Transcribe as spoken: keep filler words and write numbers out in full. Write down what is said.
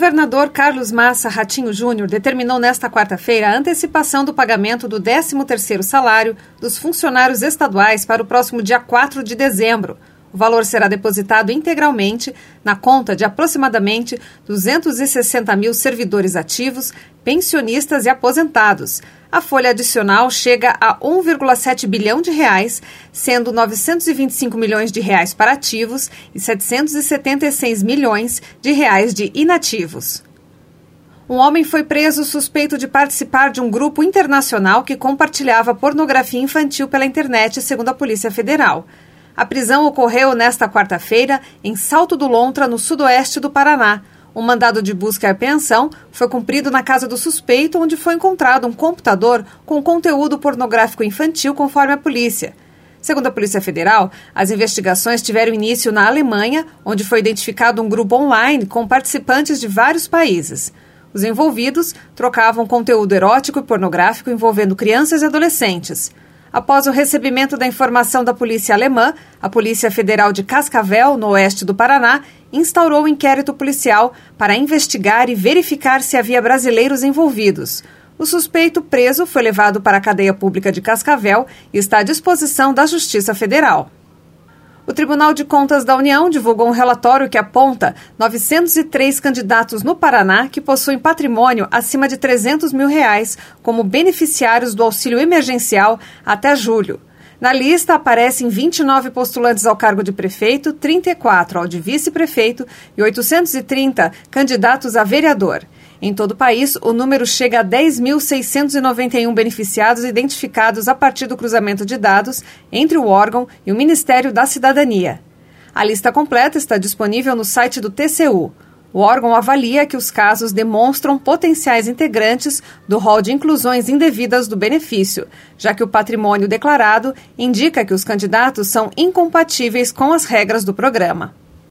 governador Carlos Massa Ratinho Júnior determinou nesta quarta-feira a antecipação do pagamento do décimo terceiro salário dos funcionários estaduais para o próximo dia quatro de dezembro. O valor será depositado integralmente na conta de aproximadamente duzentos e sessenta mil servidores ativos, pensionistas e aposentados. A folha adicional chega a um vírgula sete bilhão de reais, sendo novecentos e vinte e cinco milhões de reais para ativos e setecentos e setenta e seis milhões de reais de inativos. Um homem foi preso suspeito de participar de um grupo internacional que compartilhava pornografia infantil pela internet, segundo a Polícia Federal. A prisão ocorreu nesta quarta-feira em Salto do Lontra, no sudoeste do Paraná. Um mandado de busca e apreensão foi cumprido na casa do suspeito, onde foi encontrado um computador com conteúdo pornográfico infantil, conforme a polícia. Segundo a Polícia Federal, as investigações tiveram início na Alemanha, onde foi identificado um grupo online com participantes de vários países. Os envolvidos trocavam conteúdo erótico e pornográfico envolvendo crianças e adolescentes. Após o recebimento da informação da polícia alemã, a Polícia Federal de Cascavel, no oeste do Paraná, instaurou um inquérito policial para investigar e verificar se havia brasileiros envolvidos. O suspeito preso foi levado para a cadeia pública de Cascavel e está à disposição da Justiça Federal. O Tribunal de Contas da União divulgou um relatório que aponta novecentos e três candidatos no Paraná que possuem patrimônio acima de trezentos mil reais como beneficiários do auxílio emergencial até julho. Na lista aparecem vinte e nove postulantes ao cargo de prefeito, trinta e quatro ao de vice-prefeito e oitocentos e trinta candidatos a vereador. Em todo o país, o número chega a dez mil seiscentos e noventa e um beneficiados identificados a partir do cruzamento de dados entre o órgão e o Ministério da Cidadania. A lista completa está disponível no site do T C U. O órgão avalia que os casos demonstram potenciais integrantes do rol de inclusões indevidas do benefício, já que o patrimônio declarado indica que os candidatos são incompatíveis com as regras do programa.